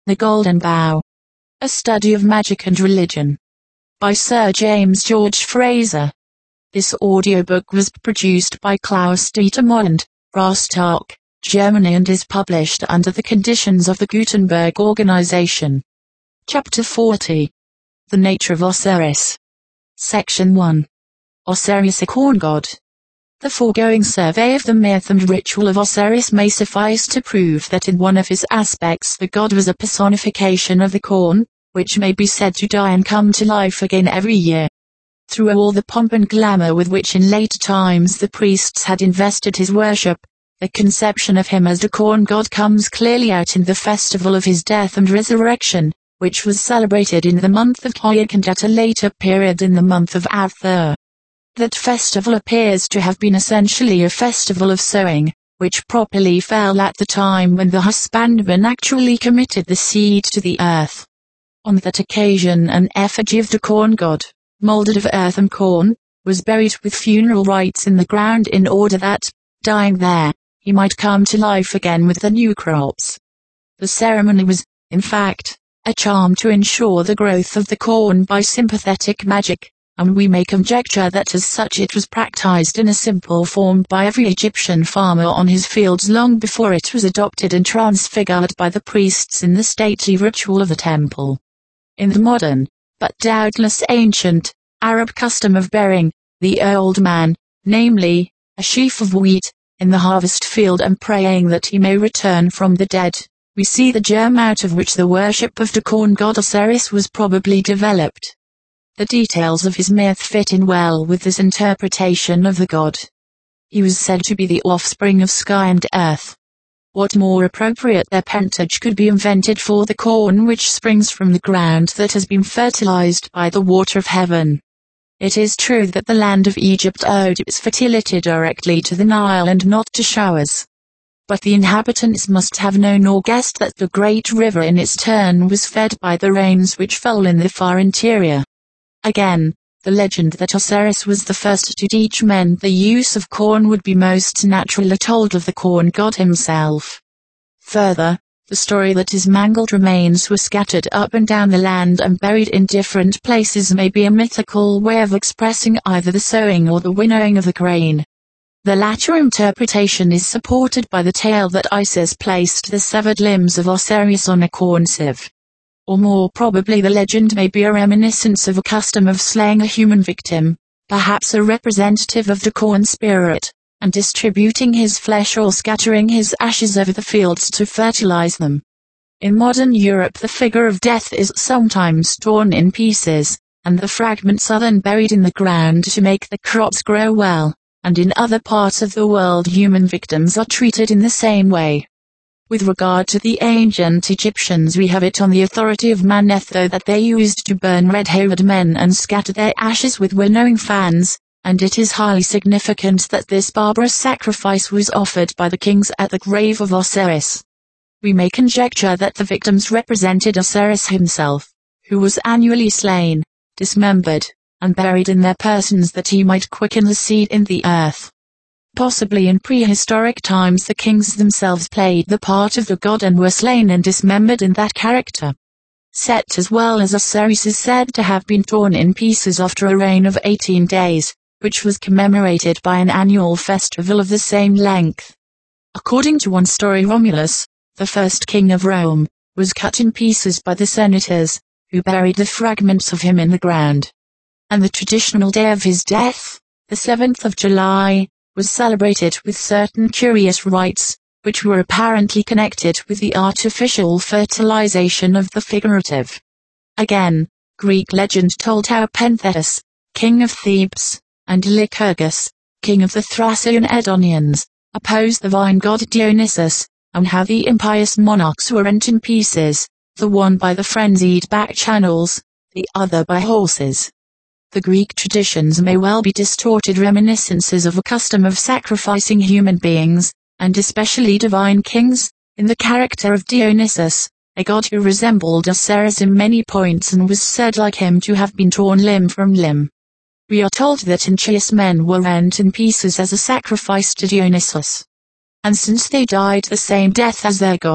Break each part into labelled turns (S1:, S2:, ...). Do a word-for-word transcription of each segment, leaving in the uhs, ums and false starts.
S1: The Golden Bough. A Study of Magic and Religion. By Sir James George Frazer. This audiobook was produced by Klaus Dieter Mond, Rostock, Germany, and is published under the conditions of the Gutenberg Organization. Chapter forty. The Nature of Osiris. Section one. Osiris, a corn god. The foregoing survey of the myth and ritual of Osiris may suffice to prove that in one of his aspects the god was a personification of the corn, which may be said to die and come to life again every year. Through all the pomp and glamour with which in late times the priests had invested his worship, the conception of him as the corn god comes clearly out in the festival of his death and resurrection, which was celebrated in the month of Hoyak and at a later period in the month of Athur. That festival appears to have been essentially a festival of sowing, which properly fell at the time when the husbandman actually committed the seed to the earth. On that occasion an effigy of the corn god, molded of earth and corn, was buried with funeral rites in the ground in order that, dying there, he might come to life again with the new crops. The ceremony was, in fact, a charm to ensure the growth of the corn by sympathetic magic, and we may conjecture that as such it was practiced in a simple form by every Egyptian farmer on his fields long before it was adopted and transfigured by the priests in the stately ritual of the temple. In the modern, but doubtless ancient, Arab custom of burying the old man, namely, a sheaf of wheat, in the harvest field and praying that he may return from the dead, we see the germ out of which the worship of the corn god Osiris was probably developed. The details of his myth fit in well with this interpretation of the god. He was said to be the offspring of sky and earth. What more appropriate parentage could be invented for the corn which springs from the ground that has been fertilized by the water of heaven? It is true that the land of Egypt owed its fertility directly to the Nile and not to showers. But the inhabitants must have known or guessed that the great river in its turn was fed by the rains which fell in the far interior. Again, the legend that Osiris was the first to teach men the use of corn would be most naturally told of the corn god himself. Further, the story that his mangled remains were scattered up and down the land and buried in different places may be a mythical way of expressing either the sowing or the winnowing of the grain. The latter interpretation is supported by the tale that Isis placed the severed limbs of Osiris on a corn sieve. Or more probably the legend may be a reminiscence of a custom of slaying a human victim, perhaps a representative of the corn spirit, and distributing his flesh or scattering his ashes over the fields to fertilize them. In modern Europe the figure of death is sometimes torn in pieces, and the fragments are then buried in the ground to make the crops grow well, and in other parts of the world human victims are treated in the same way. With regard to the ancient Egyptians we have it on the authority of Manetho that they used to burn red-haired men and scatter their ashes with winnowing fans, and it is highly significant that this barbarous sacrifice was offered by the kings at the grave of Osiris. We may conjecture that the victims represented Osiris himself, who was annually slain, dismembered, and buried in their persons that he might quicken the seed in the earth. Possibly in prehistoric times the kings themselves played the part of the god and were slain and dismembered in that character. Set as well as Osiris is said to have been torn in pieces after a reign of eighteen days, which was commemorated by an annual festival of the same length. According to one story Romulus, the first king of Rome, was cut in pieces by the senators, who buried the fragments of him in the ground. And the traditional day of his death, the seventh of July, was celebrated with certain curious rites, which were apparently connected with the artificial fertilization of the figurative. Again, Greek legend told how Pentheus, king of Thebes, and Lycurgus, king of the Thracian Edonians, opposed the vine god Dionysus, and how the impious monarchs were rent in pieces, the one by the frenzied back channels, the other by horses. The Greek traditions may well be distorted reminiscences of a custom of sacrificing human beings, and especially divine kings, in the character of Dionysus, a god who resembled Osiris in many points and was said like him to have been torn limb from limb. We are told that impious men were rent in pieces as a sacrifice to Dionysus. And since they died the same death as their god,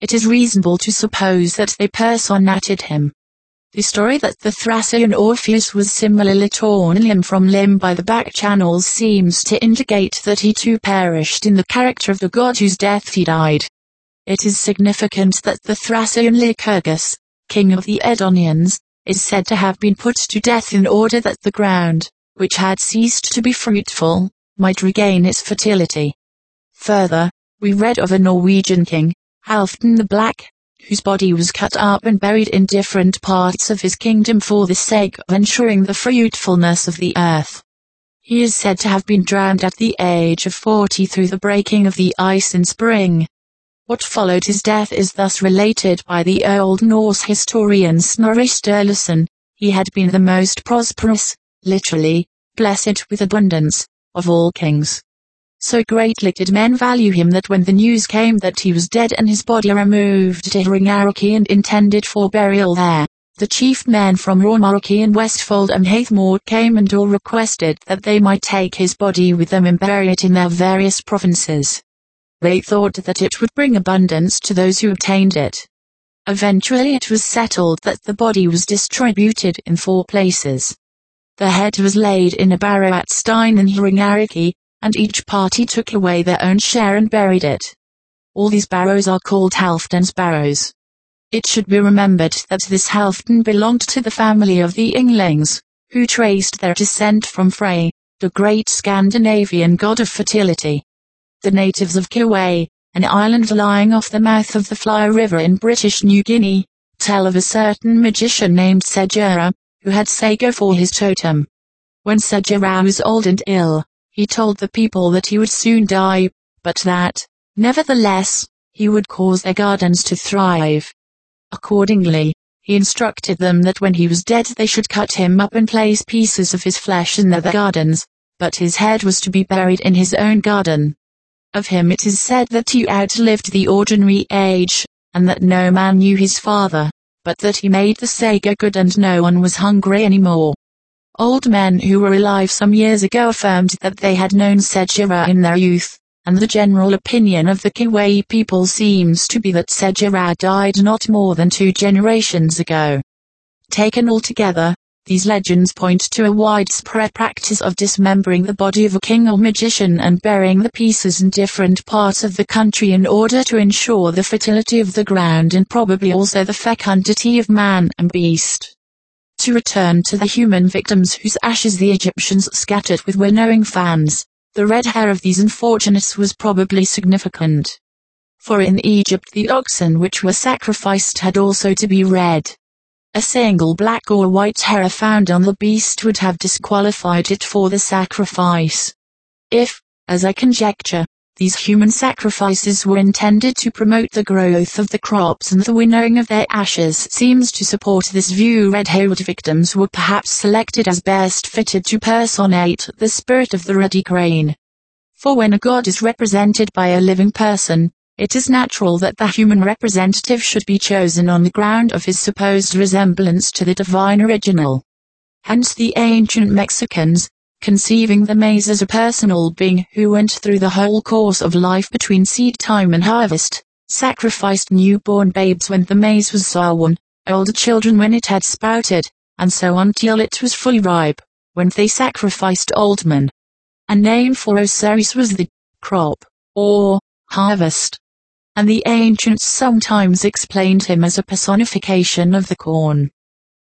S1: it is reasonable to suppose that they personated him. The story that the Thracian Orpheus was similarly torn limb from limb by the back channels seems to indicate that he too perished in the character of the god whose death he died. It is significant that the Thracian Lycurgus, king of the Edonians, is said to have been put to death in order that the ground, which had ceased to be fruitful, might regain its fertility. Further, we read of a Norwegian king, Halfdan the Black, whose body was cut up and buried in different parts of his kingdom for the sake of ensuring the fruitfulness of the earth. He is said to have been drowned at the age of forty through the breaking of the ice in spring. What followed his death is thus related by the Old Norse historian Snorri Sturluson. He had been the most prosperous, literally, blessed with abundance, of all kings. So greatly did men value him that when the news came that he was dead and his body removed to Hringariki and intended for burial there, the chief men from Romariki and Westfold and Hathmore came and all requested that they might take his body with them and bury it in their various provinces. They thought that it would bring abundance to those who obtained it. Eventually it was settled that the body was distributed in four places. The head was laid in a barrow at Stein in Hringariki, and each party took away their own share and buried it. All these barrows are called Halfdan's barrows. It should be remembered that this Halfdan belonged to the family of the Ynglings, who traced their descent from Frey, the great Scandinavian god of fertility. The natives of Kauai, an island lying off the mouth of the Fly River in British New Guinea, tell of a certain magician named Segera, who had sago for his totem. When Segera was old and ill, he told the people that he would soon die, but that, nevertheless, he would cause their gardens to thrive. Accordingly, he instructed them that when he was dead they should cut him up and place pieces of his flesh in their gardens, but his head was to be buried in his own garden. Of him it is said that he outlived the ordinary age, and that no man knew his father, but that he made the sago good and no one was hungry any more. Old men who were alive some years ago affirmed that they had known Segera in their youth, and the general opinion of the Kauai people seems to be that Segera died not more than two generations ago. Taken altogether, these legends point to a widespread practice of dismembering the body of a king or magician and burying the pieces in different parts of the country in order to ensure the fertility of the ground and probably also the fecundity of man and beast. To return to the human victims whose ashes the Egyptians scattered with winnowing fans, the red hair of these unfortunates was probably significant. For in Egypt the oxen which were sacrificed had also to be red. A single black or white hair found on the beast would have disqualified it for the sacrifice. If, as I conjecture, these human sacrifices were intended to promote the growth of the crops and the winnowing of their ashes seems to support this view. Red-haired victims were perhaps selected as best fitted to personate the spirit of the ruddy grain. For when a god is represented by a living person, it is natural that the human representative should be chosen on the ground of his supposed resemblance to the divine original. Hence the ancient Mexicans, conceiving the maize as a personal being who went through the whole course of life between seed time and harvest, sacrificed newborn babes when the maize was sown, older children when it had sprouted, and so on till it was fully ripe, when they sacrificed old men. A name for Osiris was the crop, or harvest, and the ancients sometimes explained him as a personification of the corn.